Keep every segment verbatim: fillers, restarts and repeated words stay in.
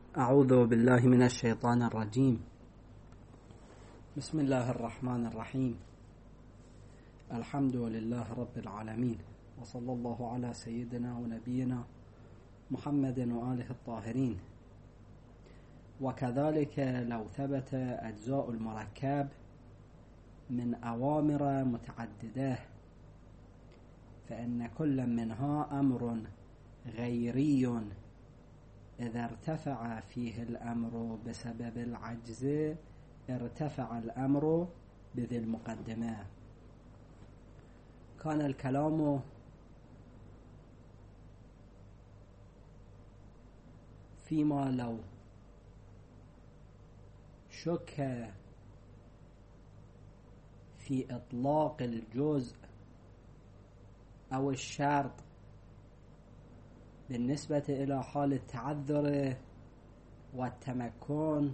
أعوذ بالله من الشيطان الرجيم. بسم الله الرحمن الرحيم. الحمد لله رب العالمين، وصلى الله على سيدنا ونبينا محمد وآله الطاهرين. وكذلك لو ثبت أجزاء المركب من أوامر متعددة فإن كل منها أمر غيري إذا ارتفع فيه الأمر بسبب العجز ارتفع الأمر بذي المقدمة. كان الكلام فيما لو شك في إطلاق الجزء أو الشرط بالنسبة إلى حال التعذر والتمكن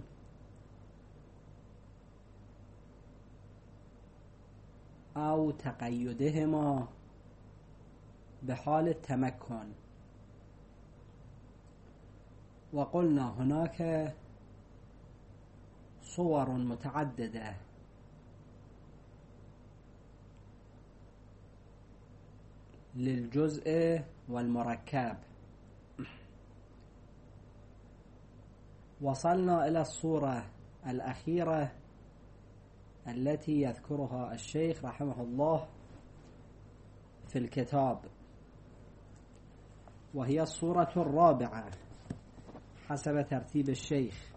أو تقيدهما بحال التمكن. وقلنا هناك صور متعددة للجزء والمركب. وصلنا إلى الصورة الأخيرة التي يذكرها الشيخ رحمه الله في الكتاب، وهي الصورة الرابعة حسب ترتيب الشيخ،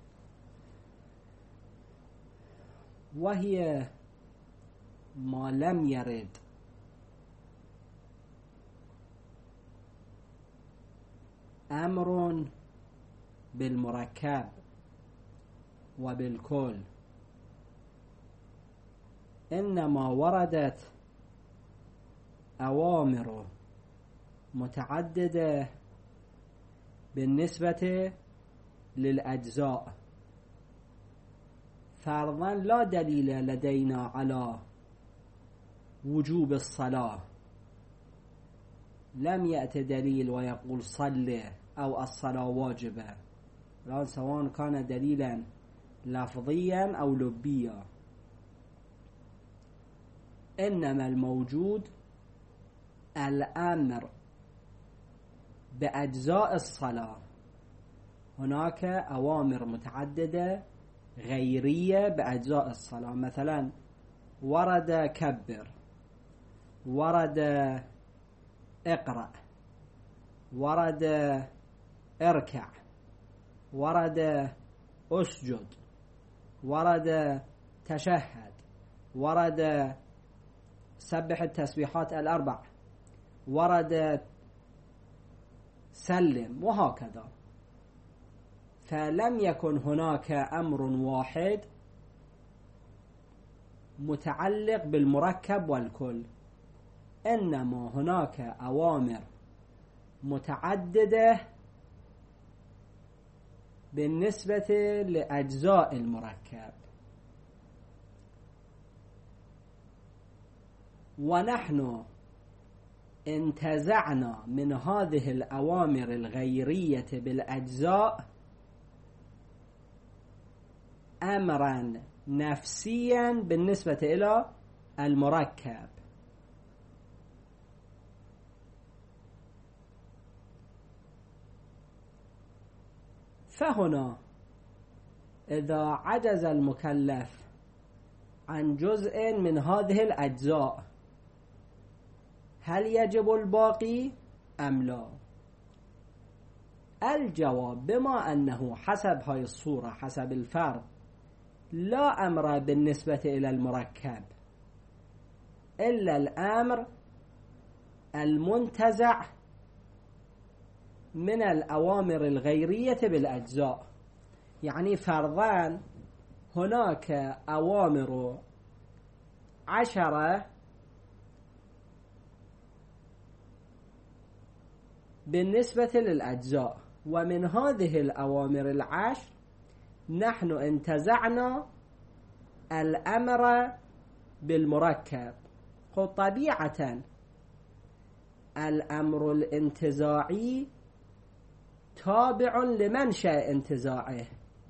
وهي ما لم يرد أمر بالمركب وبالكل، إنما وردت أوامر متعددة بالنسبة للأجزاء. فرضاً لا دليل لدينا على وجوب الصلاة، لم يأتي دليل ويقول صل أو الصلاة واجبة، لا، سواء كان دليلا لفظيا أو لبيا، إنما الموجود الأمر بأجزاء الصلاة. هناك أوامر متعددة غيرية بأجزاء الصلاة، مثلا ورد كبر، ورد اقرأ، ورد اركع، ورد اسجد، ورد تشهد، ورد سبح التسبيحات الأربع، ورد سلم، وهكذا. فلم يكن هناك أمر واحد متعلق بالمركب والكل، إنما هناك أوامر متعددة بالنسبة لأجزاء المركب. ونحن انتزعنا من هذه الأوامر الغيرية بالأجزاء أمرا نفسيا بالنسبة إلى المركب. فهنا إذا عجز المكلف عن جزء من هذه الأجزاء هل يجب الباقي أم لا؟ الجواب بما أنه حسب هاي الصورة حسب الفرض لا أمر بالنسبة إلى المركب إلا الأمر المنتزع من الأوامر الغيرية بالأجزاء. يعني فرضاً هناك أوامر عشرة بالنسبة للأجزاء، ومن هذه الأوامر العشر نحن انتزعنا الأمر بالمركب. خب طبيعة الأمر الانتزاعي تابع لمنشأ انتزاعه،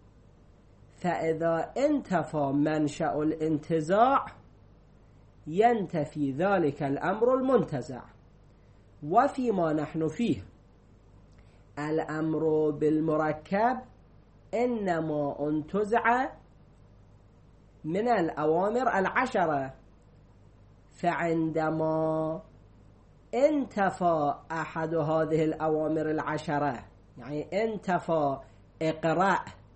فإذا انتفى منشأ الانتزاع ينتفي ذلك الأمر المنتزع. وفيما نحن فيه الأمر بالمركب إنما انتزع من الأوامر العشرة، فعندما انتفى أحد هذه الأوامر العشرة، يعني انتفى اقرأ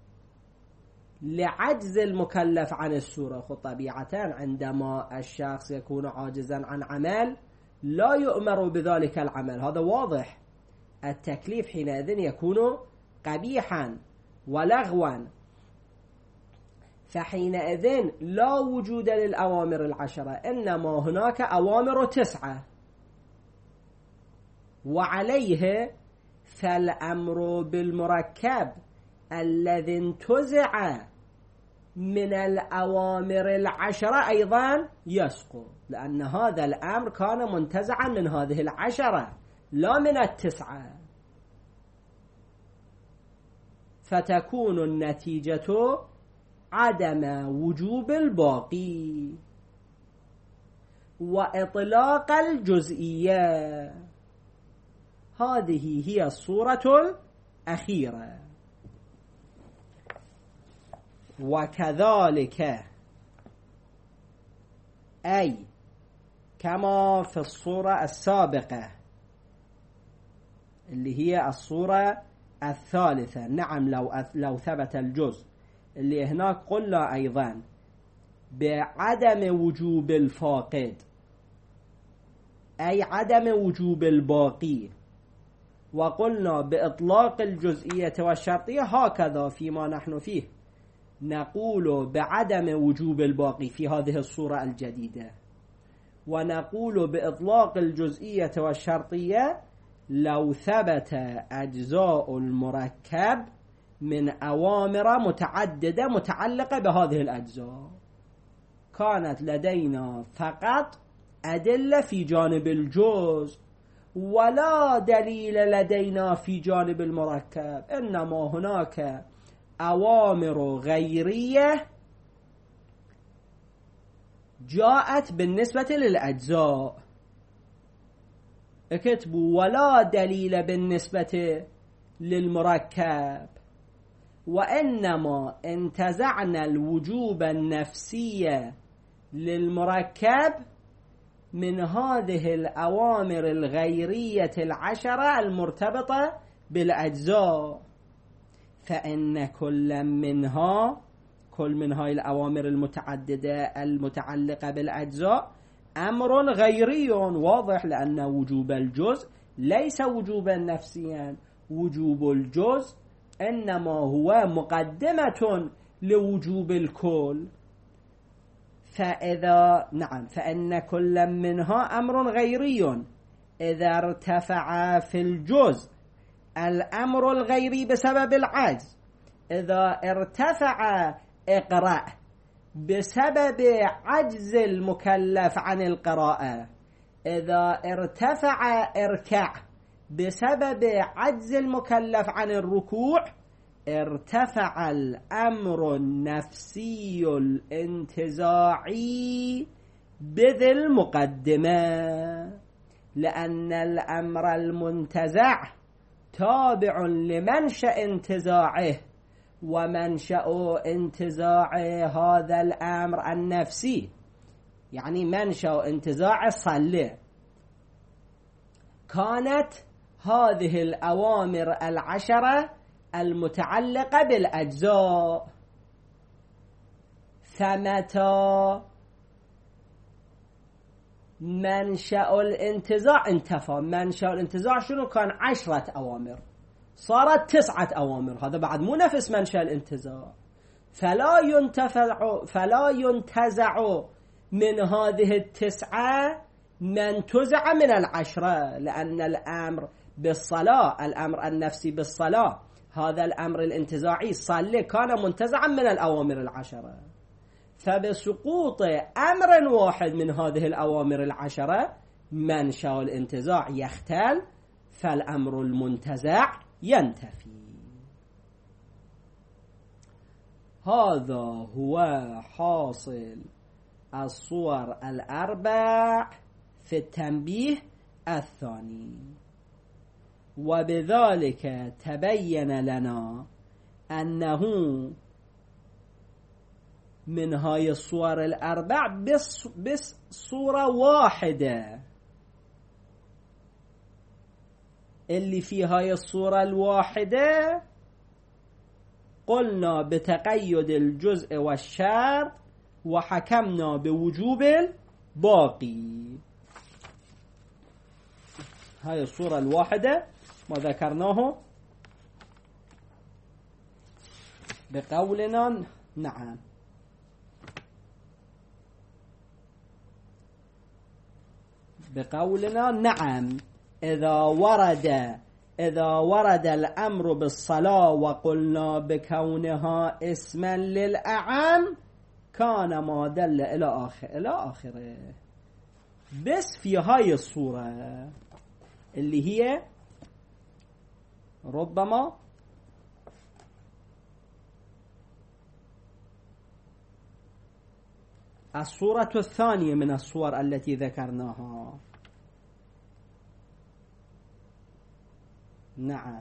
لعجز المكلف عن السورة، خب طبيعة عندما الشخص يكون عاجزا عن عمل لا يؤمر بذلك العمل، هذا واضح. التكليف حينئذ يكون قبيحا ولغوا، فحينئذ لا وجود للأوامر العشرة، إنما هناك أوامر تسعة، وعليه فالأمر بالمركب الذي انتزع من الأوامر العشرة أيضا يسقط، لأن هذا الأمر كان منتزعا من هذه العشرة لا من التسعة، فتكون النتيجة عدم وجوب الباقي وإطلاق الجزئية. هذه هي الصورة الأخيرة. وكذلك أي كما في الصورة السابقة اللي هي الصورة الثالثة، نعم لو لو ثبت الجزء اللي هناك قلنا أيضا بعدم وجوب الفاقد أي عدم وجوب الباقي، وقلنا بإطلاق الجزئية والشرطية، هكذا فيما نحن فيه نقول بعدم وجوب الباقي في هذه الصورة الجديدة، ونقول بإطلاق الجزئية والشرطية لو ثبت أجزاء المركب من أوامر متعددة متعلقة بهذه الأجزاء، كانت لدينا فقط أدلة في جانب الجزء ولا دليل لدينا في جانب المركب، إنما هناك أوامر غيرية جاءت بالنسبة للأجزاء، اكتبوا ولا دليل بالنسبة للمركب، وإنما انتزعنا الوجوب النفسي للمركب من هذه الأوامر الغيرية العشرة المرتبطة بالأجزاء، فإن كل منها كل من هاي الأوامر المتعددة المتعلقة بالأجزاء أمر غيري واضح، لأن وجوب الجزء ليس وجوبا نفسيا، وجوب الجزء إنما هو مقدمة لوجوب الكل. فإذا نعم فإن كل منها أمر غيري إذا ارتفع في الجزء الأمر الغيري بسبب العجز، إذا ارتفع اقرأ بسبب عجز المكلف عن القراءة، إذا ارتفع اركع بسبب عجز المكلف عن الركوع، ارتفع الأمر النفسي الانتزاعي بذي المقدمة، لأن الأمر المنتزع تابع لمنشأ انتزاعه، ومنشأ انتزاع هذا الأمر النفسي، يعني منشأ انتزاع الصلة، كانت هذه الأوامر العشرة المتعلقة بالأجزاء، فمتى منشأ الانتزاع انتفى، منشأ الانتزاع شنو كان؟ عشرة أوامر صارت تسعة أوامر، هذا بعد مو نفس منشأ الانتزاع، فلا ينتفع فلا ينتزع من هذه التسعة من تزع من العشرة، لأن الأمر بالصلاة، الأمر النفسي بالصلاة، هذا الأمر الانتزاعي صلي كان منتزعا من الأوامر العشرة، فبسقوط أمر واحد من هذه الأوامر العشرة منشأ الانتزاع يختل، فالأمر المنتزع ينتفي. هذا هو حاصل الصور الأربع في التنبيه الثاني. وبذلك تبين لنا أنه من هاي الصور الأربع بس, بس صورة واحدة اللي في هاي الصورة الواحدة قلنا بتقيد الجزء والشرط وحكمنا بوجوب الباقي. هاي الصورة الواحدة ما ذكرناه بقولنا نعم. بقولنا نعم إذا ورد إذا ورد الأمر بالصلاة وقلنا بكونها اسما للأعم كان ما دل إلى آخر إلى آخره. بس في هاي الصورة اللي هي ربما الصورة الثانية من الصور التي ذكرناها. نعم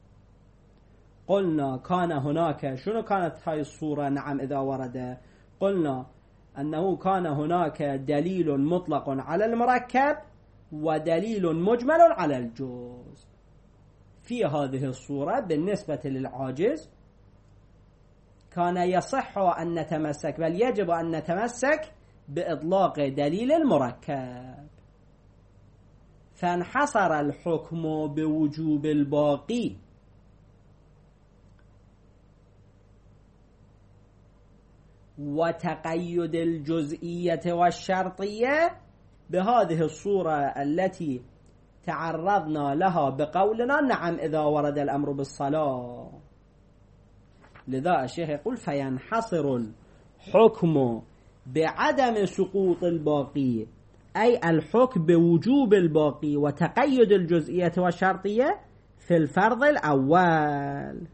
قلنا كان هناك، شنو كانت هاي الصورة؟ نعم إذا ورد قلنا أنه كان هناك دليل مطلق على المركب ودليل مجمل على الجزء. في هذه الصورة بالنسبة للعاجز كان يصح أن نتمسك، بل يجب أن نتمسك بإطلاق دليل المركب، فانحصر الحكم بوجوب الباقي. وتقيد الجزئية والشرطية بهذه الصورة التي تعرضنا لها بقولنا نعم إذا ورد الأمر بالصلاة. لذا الشيخ يقول فينحصر الحكم بعدم سقوط الباقي، أي الحكم بوجوب الباقي وتقيد الجزئية والشرطية في الفرض الأول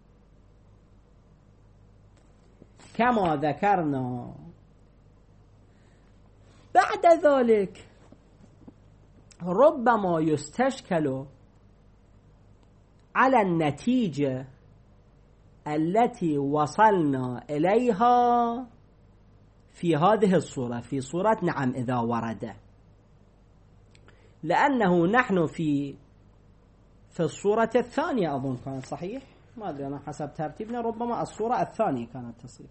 كما ذكرنا. بعد ذلك ربما يستشكل على النتيجة التي وصلنا إليها في هذه الصورة، في صورة نعم إذا ورد، لأنه نحن في في الصورة الثانية أظن كانت صحيح، ما أدري أنا حسب ترتيبنا ربما الصورة الثانية كانت تصير.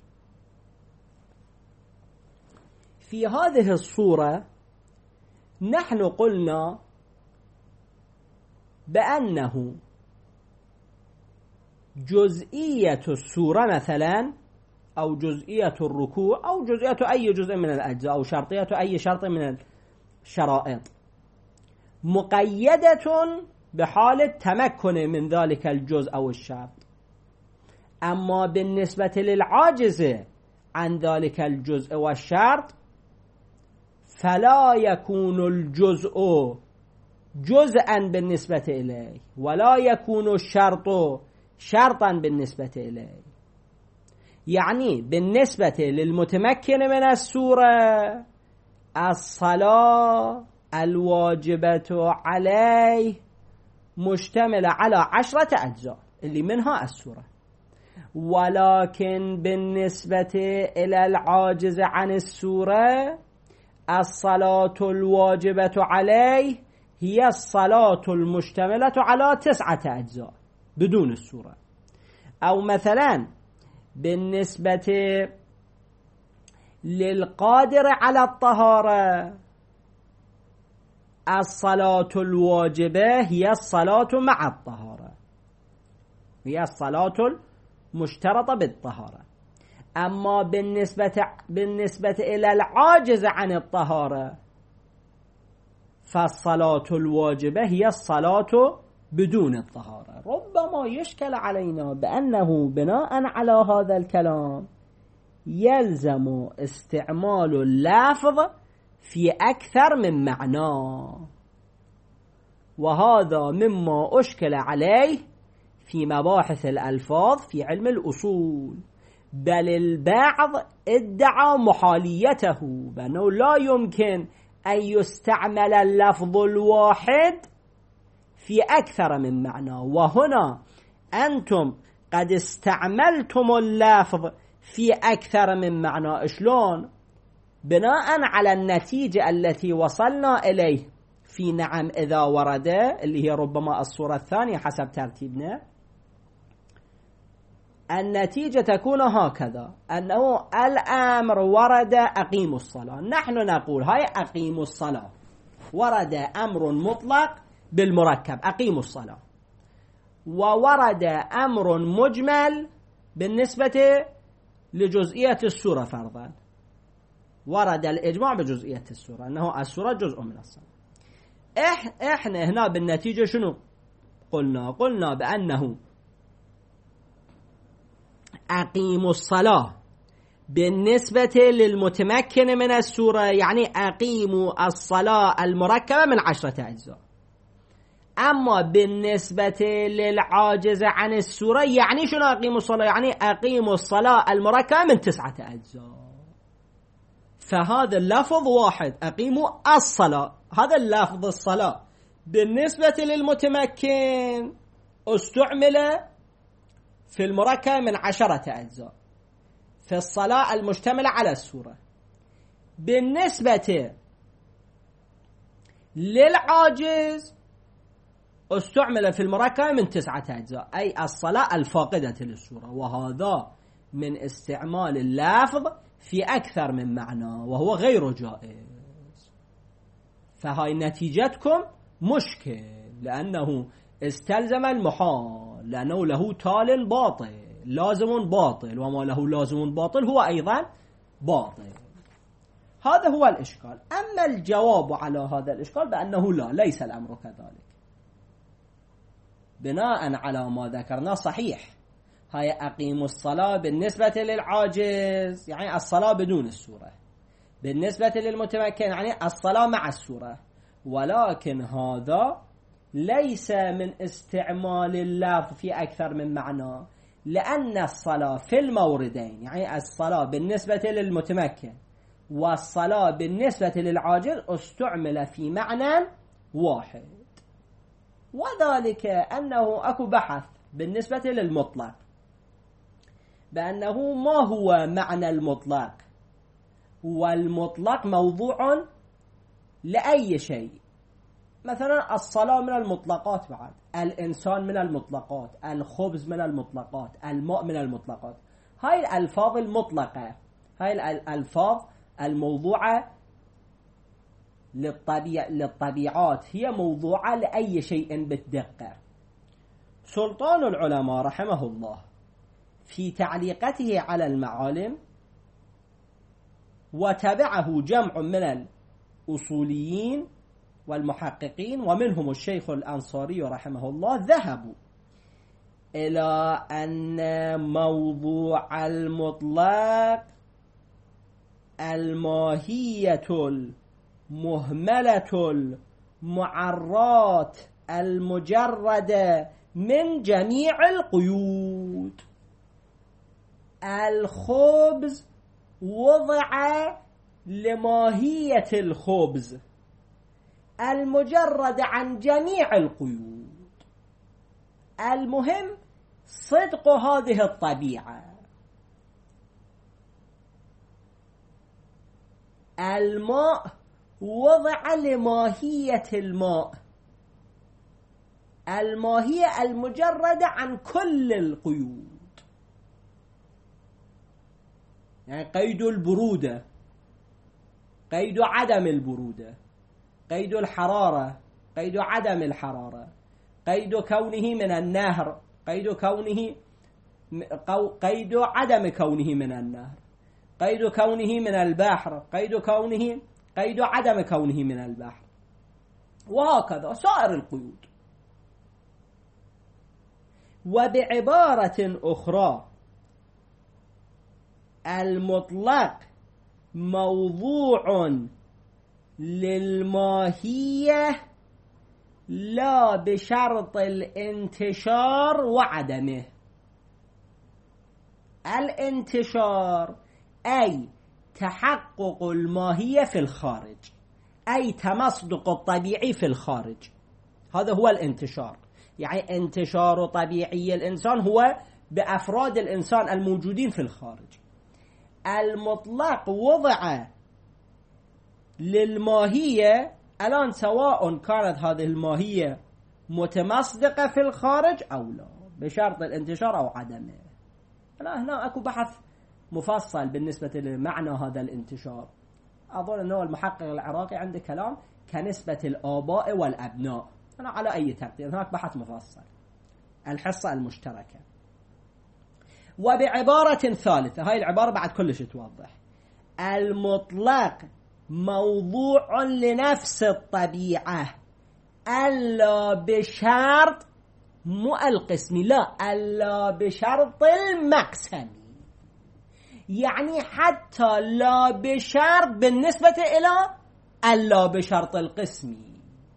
في هذه الصورة نحن قلنا بأنه جزئية السورة مثلا أو جزئية الركوع أو جزئية أي جزء من الأجزاء أو شرطية أي شرط من الشرائط مقيدة بحال التمكن من ذلك الجزء أو الشرط. أما بالنسبة للعاجز عن ذلك الجزء والشرط فلا يكون الجزء جزءا بالنسبة إليه ولا يكون الشرط شرطا بالنسبة إليه. يعني بالنسبة للمتمكن من السورة الصلاة الواجبة عليه مشتملة على عشرة أجزاء اللي منها السورة، ولكن بالنسبة إلى العاجز عن السورة الصلاة الواجبة عليه هي الصلاة المشتملة على تسعة أجزاء بدون السورة. أو مثلا بالنسبة للقادر على الطهارة الصلاة الواجبة هي الصلاة مع الطهارة، هي الصلاة المشترطة بالطهارة. أما بالنسبة بالنسبة إلى العاجز عن الطهارة فالصلاة الواجبة هي الصلاة بدون الطهارة. ربما يشكل علينا بأنه بناء على هذا الكلام يلزم استعمال اللفظ في أكثر من معنى، وهذا مما أشكل عليه في مباحث الألفاظ في علم الأصول، بل البعض ادعى محاليته، بأنه لا يمكن أن يستعمل اللفظ الواحد في أكثر من معنى. وهنا أنتم قد استعملتم اللفظ في أكثر من معنى. شلون؟ بناء على النتيجة التي وصلنا إليه في نعم إذا ورد، اللي هي ربما الصورة الثانية حسب ترتيبنا، النتيجة تكون هكذا، أنه الأمر ورد أقيموا الصلاة. نحن نقول هاي أقيموا الصلاة، ورد أمر مطلق بالمركب أقيموا الصلاة، وورد أمر مجمل بالنسبة لجزئية السورة فرضا، ورد الإجماع بجزئية السورة أنه السورة جزء من الصلاة. إحنا هنا بالنتيجة شنو قلنا؟ قلنا بأنه أقيموا الصلاة بالنسبة للمتمكن من السورة، يعني أقيموا الصلاة المركبة من عشرة أجزاء. أما بالنسبة للعاجز عن السورة يعني شنو أقيموا الصلاة؟ يعني أقيموا الصلاة المركبة من تسعة أجزاء. فهذا اللفظ واحد، أقيموا الصلاة، هذا اللفظ الصلاة بالنسبة للمتمكن استعمل في المركب من عشرة أجزاء في الصلاة المشتملة على السورة. بالنسبة للعاجز استعمل في المركب من تسعة أجزاء، أي الصلاة الفاقدة للسورة. وهذا من استعمال اللفظ في أكثر من معنى وهو غير جائز. فهاي نتيجتكم مشكل، لأنه استلزم المحال، لأنه له تال باطل، لازم باطل، وما له لازم باطل هو أيضا باطل. هذا هو الإشكال. أما الجواب على هذا الإشكال بأنه لا، ليس الأمر كذلك. بناء على ما ذكرنا صحيح، هاي أقيموا الصلاة بالنسبة للعاجز يعني الصلاة بدون السورة، بالنسبة للمتمكن يعني الصلاة مع السورة، ولكن هذا ليس من استعمال اللفظ في أكثر من معنى، لأن الصلاة في الموردين يعني الصلاة بالنسبة للمتمكن والصلاة بالنسبة للعاجز استعمل في معنى واحد. وذلك أنه أكو بحث بالنسبة للمطلق، بأنه ما هو معنى المطلق، والمطلق موضوع لأي شيء. مثلا الصلاة من المطلقات، بعد الإنسان من المطلقات، الخبز من المطلقات، الماء من المطلقات. هاي الألفاظ المطلقة، هاي الألفاظ الموضوعة للطبيع للطبيعات، هي موضوعة لأي شيء بالدقة. سلطان العلماء رحمه الله في تعليقته على المعالم، وتبعه جمع من الأصوليين والمحققين ومنهم الشيخ الأنصاري رحمه الله، ذهبوا إلى أن موضوع المطلق الماهية المهملة المعرات المجردة من جميع القيود. الخبز وضع لماهية الخبز المجرد عن جميع القيود، المهم صدق هذه الطبيعة. الماء وضع لماهية الماء، الماهية المجردة عن كل القيود، يعني قيد البرودة، قيد عدم البرودة، قيد الحرارة، قيد عدم الحرارة، قيد كونه من النهر، قيد كونه قيد عدم كونه من النهر، قيد كونه من البحر، قيد كونه قيد عدم كونه من البحر، وهكذا سائر القيود. وبعبارة أخرى المطلق موضوع للماهية لا بشرط الانتشار وعدمه. الانتشار أي تحقق الماهية في الخارج، أي تمصدق الطبيعي في الخارج، هذا هو الانتشار. يعني انتشار طبيعي الإنسان هو بأفراد الإنسان الموجودين في الخارج. المطلق وضع للماهية الآن سواء كانت هذه الماهية متمصدقة في الخارج أو لا، بشرط الانتشار أو عدمه. أنا هنا أكو بحث مفصل بالنسبة لمعنى هذا الانتشار. أظن أنه المحقق العراقي عنده كلام كنسبة الآباء والأبناء. أنا على أي ترتيب هناك بحث مفصل، الحصة المشتركة. وبعبارة ثالثة، هاي العبارة بعد كلش توضح، المطلق موضوع لنفس الطبيعة ألا بشرط، مو القسمي، لا، ألا بشرط المقسمي. يعني حتى لا بشرط بالنسبة إلى ألا بشرط القسمي.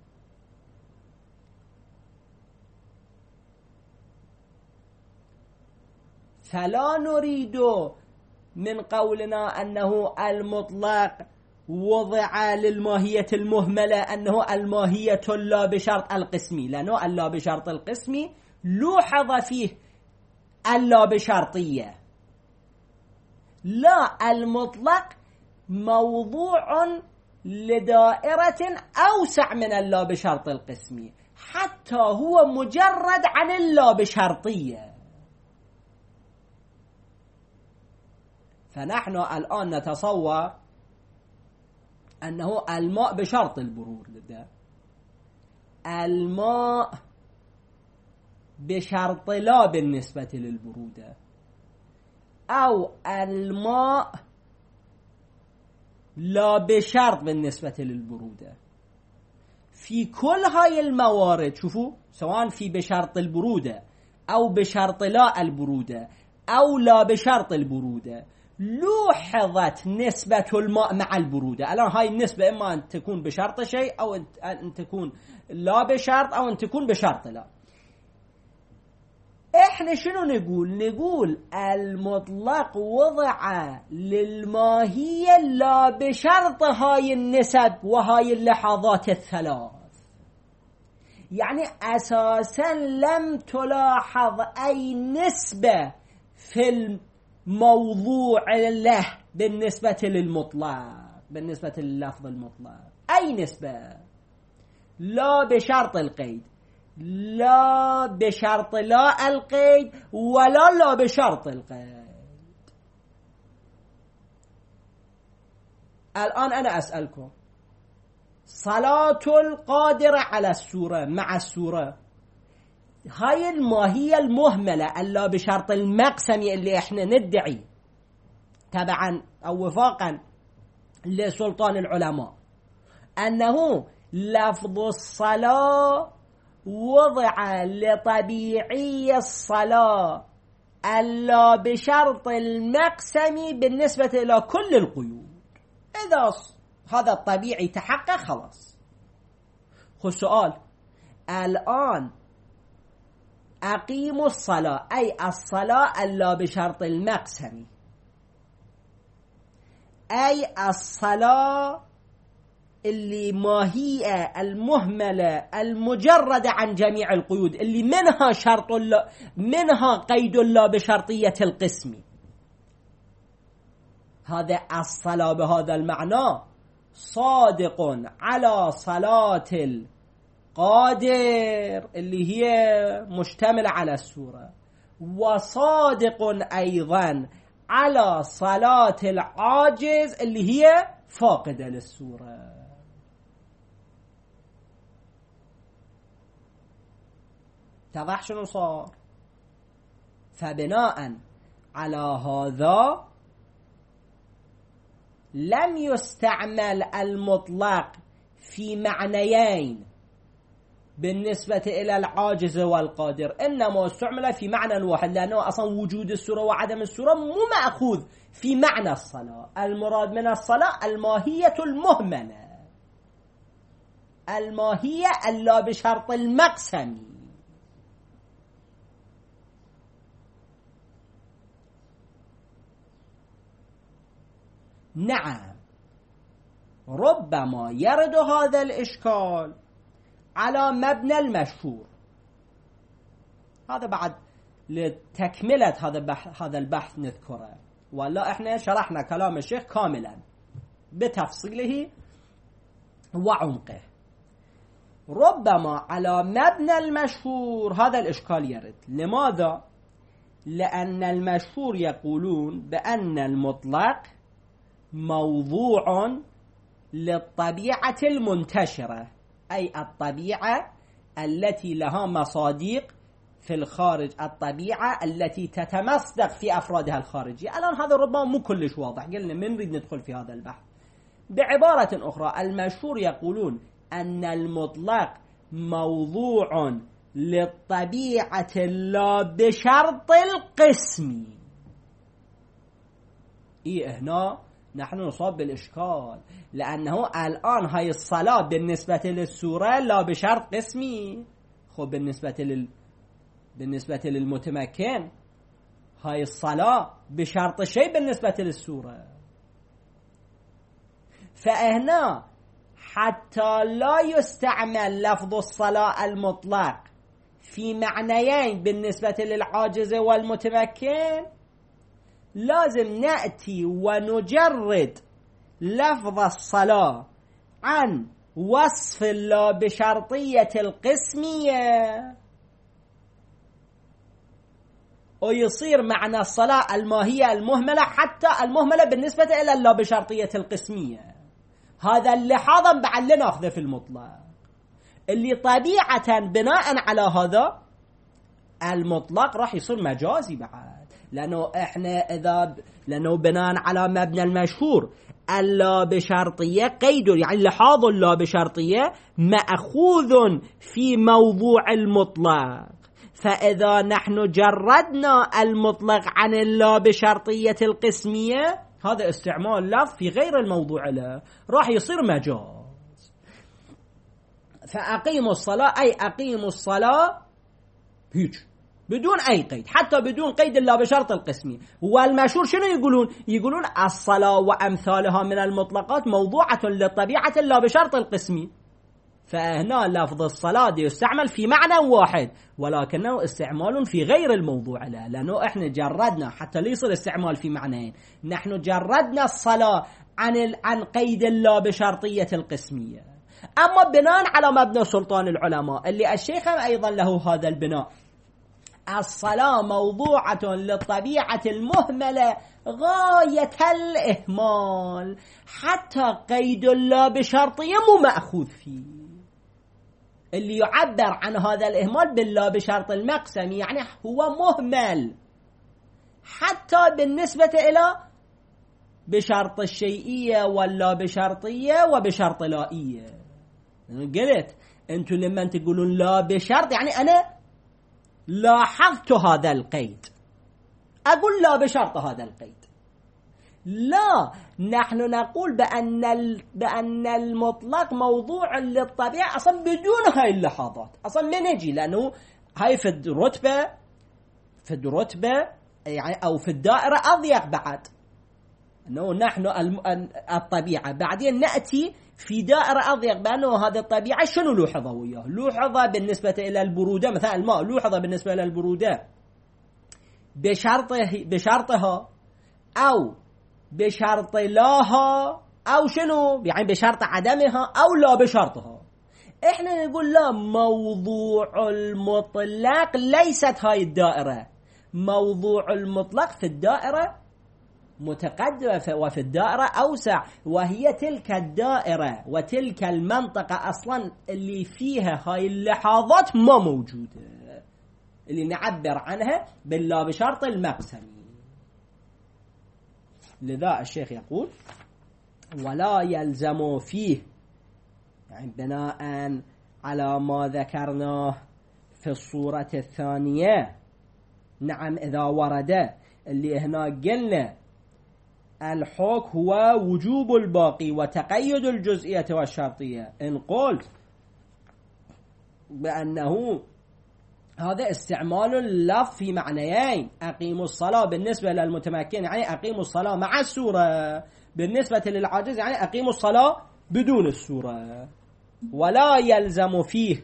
فلا نريد من قولنا أنه المطلق وضع للماهية المهملة أنه الماهية لا بشرط القسمي، لأنه اللا بشرط القسمي لوحظ فيه اللا بشرطية. لا، المطلق موضوع لدائرة أوسع من اللا بشرط القسمي، حتى هو مجرد عن اللا بشرطية. فنحن الآن نتصور أنه الماء بشرط البرودة، الماء بشرط لا بالنسبة للبرودة، أو الماء لا بشرط بالنسبة للبرودة. في كل هاي الموارد شوفوا، سواء في بشرط البرودة أو بشرط لا البرودة أو لا بشرط البرودة، لوحظت نسبة الماء مع البرودة. الآن هاي النسبة إما أن تكون بشرط شيء أو أن تكون لا بشرط أو أن تكون بشرط لا. إحنا شنو نقول؟ نقول المطلق وضع للماهية لا بشرط هاي النسب وهاي اللحظات الثلاث. يعني أساسا لم تلاحظ أي نسبة في الموضوع له بالنسبة للمطلق، بالنسبة لللفظ المطلق أي نسبة، لا بشرط القيد، لا بشرط لا القيد، ولا لا بشرط القيد. الآن أنا أسألكم، صلاة القادرة على السورة مع السورة، هاي الماهية المهملة اللا بشرط المقسمي اللي احنا ندعي تبعا أو وفاقا لسلطان العلماء أنه لفظ الصلاة وضع لطبيعي الصلاة اللا بشرط المقسمي بالنسبة إلى كل القيود. إذا هذا الطبيعي تحقق خلاص. خو السؤال الآن، أقيموا الصلاة أي الصلاة اللا بشرط المقسمي، أي الصلاة اللي ماهية المهملة المجردة عن جميع القيود، اللي منها شرط لا منها قيد لا بشرطية القسم. هذا الصلاة بهذا المعنى صادق على صلاة القادر اللي هي مشتملة على السورة، وصادق أيضا على صلاة العاجز اللي هي فاقدة للسورة. اتضح شنو صار؟ فبناء على هذا لم يستعمل المطلق في معنيين بالنسبة إلى العاجز والقادر، إنما استعمل في معنى واحد، لأنه أصلا وجود السورة وعدم السورة مو مأخوذ في معنى الصلاة. المراد من الصلاة الماهية المهملة. الماهية ألا بشرط المقسم. نعم، ربما يرد هذا الإشكال على مبنى المشهور. هذا بعد لتكملة هذا البحث, هذا البحث نذكره، ولا احنا شرحنا كلام الشيخ كاملا بتفصيله وعمقه. ربما على مبنى المشهور هذا الإشكال يرد. لماذا؟ لأن المشهور يقولون بأن المطلق موضوع للطبيعة المنتشرة، أي الطبيعة التي لها مصادق في الخارج، الطبيعة التي تتمصدق في أفرادها الخارجية. الآن هذا ربما مو كلش واضح، قلنا من نريد ندخل في هذا البحث. بعبارة أخرى، المشهور يقولون أن المطلق موضوع للطبيعة لا بشرط القسم. إيه هنا نحن نصاب بالإشكال، لأنه الآن هاي الصلاة بالنسبة للسورة لا بشرط قسمي. خب بالنسبة لل بالنسبة للمتمكن هاي الصلاة بشرط شيء بالنسبة للسورة. فهنا حتى لا يستعمل لفظ الصلاة المطلق في معنيين بالنسبة للعاجز والمتمكن، لازم نأتي ونجرد لفظ الصلاة عن وصف لا بشرطية القسمية، ويصير معنى الصلاة الماهية المهملة حتى المهملة بالنسبة إلى اللا بشرطية القسمية. هذا اللي حاضر بعد لنأخذه في المطلق، اللي طبيعة بناء على هذا المطلق راح يصير مجازي بعد، لأنه إحنا إذا لأنه بناء على مبنى المشهور اللا بشرطية قيد، يعني لحاظ اللا بشرطية مأخوذ في موضوع المطلق. فإذا نحن جردنا المطلق عن اللا بشرطية القسمية، هذا استعمال لفظ في غير الموضوع له، راح يصير مجاز. فأقيموا الصلاة أي أقيموا الصلاة هيك بدون أي قيد، حتى بدون قيد اللا بشرط القسمي. والمشهور شنو يقولون؟ يقولون الصلاة وأمثالها من المطلقات موضوعة للطبيعة اللا بشرط القسمي. فهنا لفظ الصلاة يستعمل في معنى واحد، ولكنه استعمال في غير الموضوع له، لأنه إحنا جردنا حتى ليصير استعمال في معنيين، نحن جردنا الصلاة عن عن قيد اللا بشرطية القسمية. أما بناء على مبنى سلطان العلماء اللي الشيخ أيضا له هذا البناء، الصلاة موضوعة للطبيعة المهملة غاية الإهمال، حتى قيد اللا بشرطية مو مأخوذ فيه. اللي يعبر عن هذا الإهمال باللا بشرط المقسم، يعني هو مهمل حتى بالنسبة إلى بشرط الشيئية واللا بشرطية وبشرط لائية. قلت أنتم لما تقولون لا بشرط يعني أنا لاحظت هذا القيد، أقول لا بشرط هذا القيد. لا، نحن نقول بأن بأن المطلق موضوع للطبيعة أصلا بدون هاي اللحظات، أصلا ما نجي، لأنه هاي في الرتبة في الرتبة يعني أو في الدائرة أضيق بعد، أنه نحن الطبيعة بعدين نأتي في دائرة أضيق، بأنه هذا الطبيعة شنو لوحظة وياه؟ لوحظة بالنسبة إلى البرودة، مثلا الماء لوحظة بالنسبة إلى البرودة بشرطه بشرطها أو بشرط لاها أو شنو يعني بشرط عدمها أو لا بشرطها. إحنا نقول لا، موضوع المطلق ليست هاي الدائرة، موضوع المطلق في الدائرة متقدمة وفي الدائرة أوسع، وهي تلك الدائرة وتلك المنطقة أصلا اللي فيها هاي اللحظات ما موجودة، اللي نعبر عنها باللا بشرط المقسم. لذا الشيخ يقول ولا يلزم فيه، يعني بناء على ما ذكرناه في الصورة الثانية. نعم إذا ورد اللي هنا قلنا الحكم هو وجوب الباقي وتقيد الجزئية والشرطية، إن قلت بأنه هذا استعمال اللفظ في معنيين. أقيموا الصلاة بالنسبة للمتمكن يعني أقيموا الصلاة مع السورة، بالنسبة للعاجز يعني أقيموا الصلاة بدون السورة. ولا يلزم فيه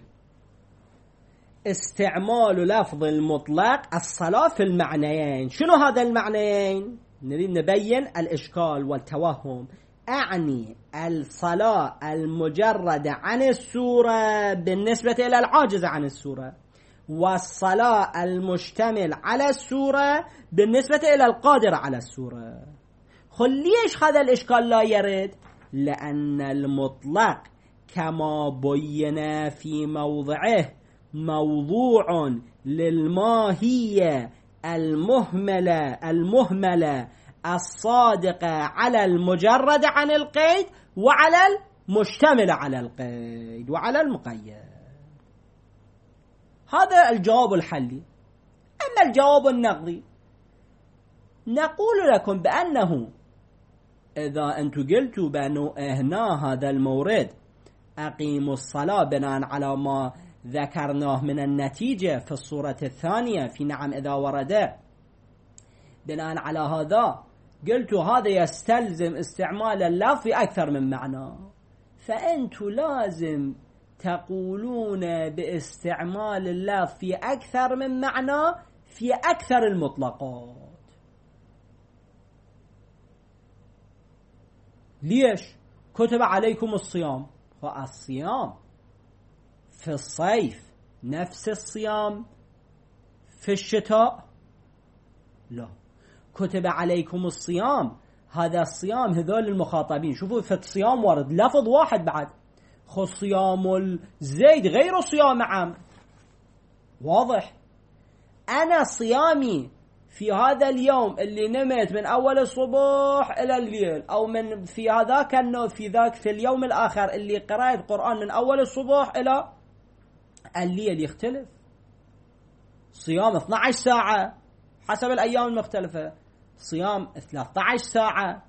استعمال لفظ المطلق الصلاة في المعنيين. شنو هذا المعنيين؟ نريد نبين الإشكال والتوهم. أعني الصلاة المجردة عن السورة بالنسبة إلى العاجز عن السورة، والصلاة المشتمل على السورة بالنسبة إلى القادر على السورة. خل ليش هذا الإشكال لا يرد؟ لأن المطلق كما بينا في موضعه موضوع للماهية المهملة المهملة الصادقة على المجرد عن القيد وعلى المشتمل على القيد وعلى المقيد. هذا الجواب الحلي. أما الجواب النقضي نقول لكم بأنه إذا أنتم قلتوا بأنه هنا هذا المورد أقيموا الصلاة بناء على ما ذكرناه من النتيجة في الصورة الثانية في نعم إذا ورد، بناء على هذا قلتوا هذا يستلزم استعمال اللفظ في أكثر من معنى، فأنتم لازم تقولون باستعمال اللفظ في أكثر من معنى في أكثر المطلقات. ليش؟ كتب عليكم الصيام، فالصيام في الصيف نفس الصيام في الشتاء؟ لا. كتب عليكم الصيام هذا الصيام هذول المخاطبين. شوفوا في الصيام ورد لفظ واحد بعد، خو صيام الزيد غير صيام عام. واضح؟ أنا صيامي في هذا اليوم اللي نمت من أول الصبح إلى الليل، أو من في هذاك النوم في ذاك في اليوم الآخر اللي قرأت قرآن من أول الصبح إلى الليل، يختلف. صيام اثنتي عشرة ساعة حسب الأيام المختلفة، صيام ثلاثة عشر ساعة.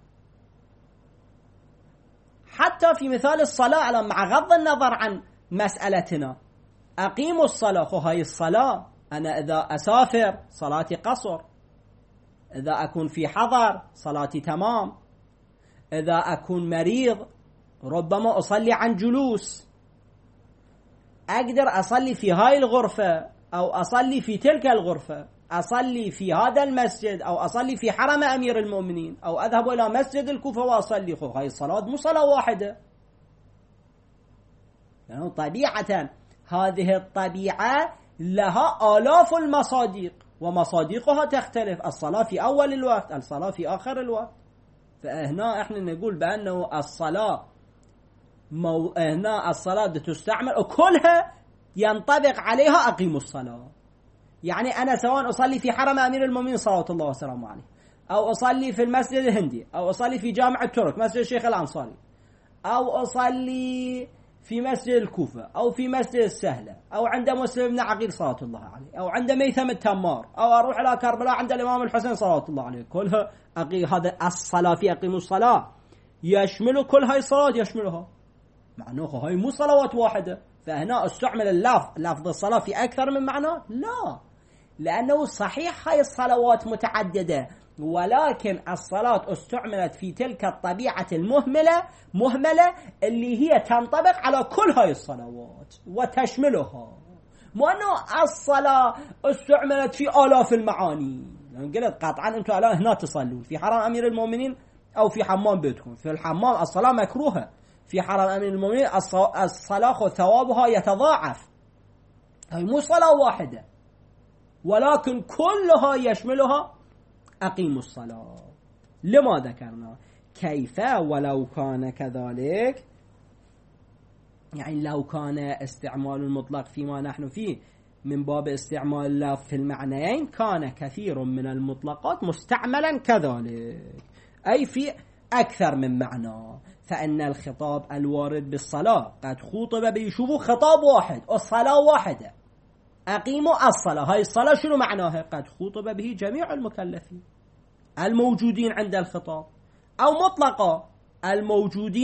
حتى في مثال الصلاة مع غض النظر عن مسألتنا، أقيموا الصلاة، خو هاي الصلاة أنا إذا أسافر صلاتي قصر، إذا أكون في حضر صلاتي تمام، إذا أكون مريض ربما أصلي عن جلوس، أقدر أصلي في هاي الغرفة أو أصلي في تلك الغرفة، أصلي في هذا المسجد أو أصلي في حرم أمير المؤمنين، أو أذهب إلى مسجد الكوفة وأصلي. خو هاي الصلاة مو صلاة واحدة، يعني طبيعة هذه الطبيعة لها آلاف المصادق ومصادقها تختلف، الصلاة في أول الوقت، الصلاة في آخر الوقت. فهنا احنا نقول بأنه الصلاة مو... هنا الصلاة تستعمل وكلها ينطبق عليها أقيموا الصلاة. يعني أنا سواء أصلي في حرم أمير المؤمنين صلوات الله وسلامه عليه، أو أصلي في المسجد الهندي، أو أصلي في جامع الترك مسجد الشيخ الأنصاري، أو أصلي في مسجد الكوفة، أو في مسجد السهلة، أو عند مسلم بن عقيل صلوات الله عليه، أو عند ميثم التمار، أو أروح إلى كربلاء عند الإمام الحسين صلوات الله عليه، كلها أقي... هذا الصلاة في أقيموا الصلاة يشمل كل هاي الصلاة، يشملها، مع أنه هاي مو صلوات واحدة. فهنا استعمل اللفظ لفظ الصلاة في أكثر من معنى؟ لا، لأنه صحيح هاي الصلوات متعددة، ولكن الصلاة استعملت في تلك الطبيعة المهملة مهملة اللي هي تنطبق على كل هاي الصلوات وتشملها، مو أنه الصلاة استعملت في آلاف المعاني. يعني قلت قطعا أنتم الآن هنا تصلون في حرم أمير المؤمنين أو في حمام بيتكم، في الحمام الصلاة مكروهة، في حرم أمير المؤمنين الصلاة ثوابها يتضاعف. هاي مو صلاة واحدة، ولكن كلها يشملها أقيموا الصلاة. لما ذكرنا كيف ولو كان كذلك، يعني لو كان استعمال المطلق فيما نحن فيه من باب استعمال اللفظ في المعنيين، كان كثير من المطلقات مستعملا كذلك، أي في أكثر من معنى. فإن الخطاب الوارد بالصلاة قد خطب به، شوفوا خطاب واحد، الصلاة واحدة، أقيموا الصلاة، هاي الصلاة شنو معناها؟ قد خطب به جميع المكلفين الموجودين عند الخطاب، أو مطلقا الموجودين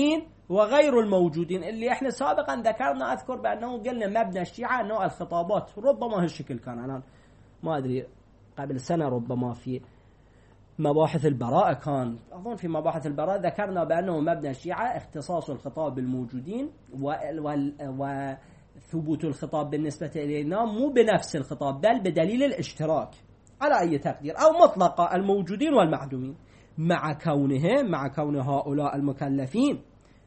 وغير الموجودين اللي احنا سابقا ذكرنا. أذكر بأنه قلنا مبنى الشيعة أنه الخطابات ربما هالشكل كان. أنا ما أدري قبل سنة ربما في مباحث البراءة كان أظن في مباحث البراءة ذكرنا بأنه مبنى الشيعة اختصاص الخطاب بالموجودين وثبوت الخطاب بالنسبة إلينا مو بنفس الخطاب بل بدليل الاشتراك على أي تقدير أو مطلقة الموجودين والمعدومين، مع كونهم مع كون هؤلاء المكلفين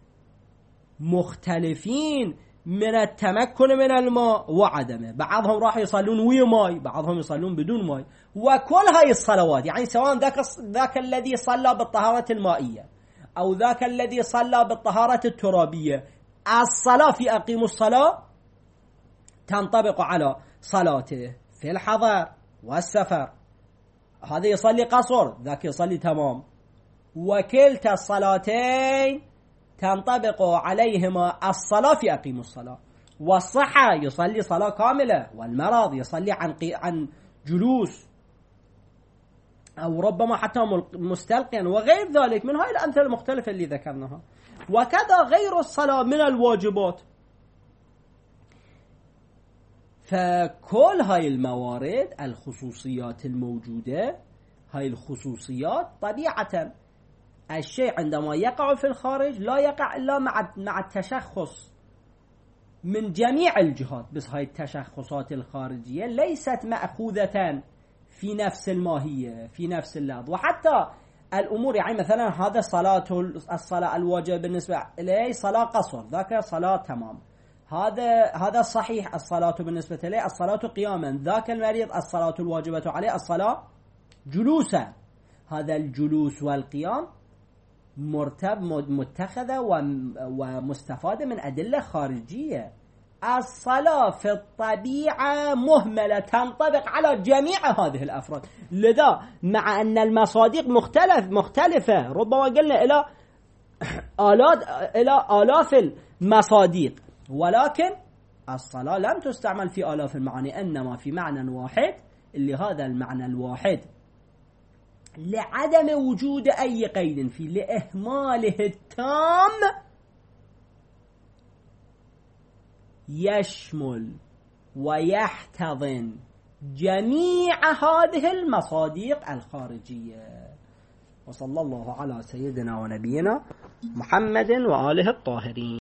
مختلفين من التمكن من الماء وعدمه. بعضهم راح يصلون ويا ماي، بعضهم يصلون بدون ماي. وكل هاي الصلوات يعني سواء ذاك ذاك الذي صلى بالطهارة المائية أو ذاك الذي صلى بالطهارة الترابية، الصلاة في أقيموا الصلاة تنطبق على صلاته في الحضر والسفر. هذا يصلي قصر، ذاك يصلي تمام. وكلتا الصلاتين تنطبق عليهما الصلاة في أقيموا الصلاة. والصحة يصلي صلاة كاملة، والمرض يصلي عن عن جلوس أو ربما حتى مستلقيا وغير ذلك من هاي الأمثلة المختلفة اللي ذكرناها. وكذا غير الصلاة من الواجبات. فكل هاي الموارد الخصوصيات الموجودة، هاي الخصوصيات طبيعة الشيء عندما يقع في الخارج لا يقع إلا مع مع التشخص من جميع الجهات. بس هاي التشخصات الخارجية ليست مأخوذة في نفس الماهية في نفس اللفظ. وحتى الأمور يعني مثلا هذا صلاة الصلاة الواجب بالنسبة إليه صلاة قصر، ذاك صلاة تمام. هذا هذا صحيح الصلاة بالنسبة إليه الصلاة قياما، ذاك المريض الصلاة الواجبة عليه الصلاة جلوسا. هذا الجلوس والقيام مرتب متخذة ومستفادة من أدلة خارجية. الصلاة في الطبيعة مهملة تنطبق على جميع هذه الأفراد. لذا مع أن المصادق مختلف مختلفة ربما قلنا إلى آلاف إلى آلاف المصادق، ولكن الصلاة لم تستعمل في آلاف المعاني، إنما في معنى واحد اللي هذا المعنى الواحد لعدم وجود أي قيد فيه لإهماله التام يشمل ويحتضن جميع هذه المصادق الخارجية. وصلى الله على سيدنا ونبينا محمد وآله الطاهرين.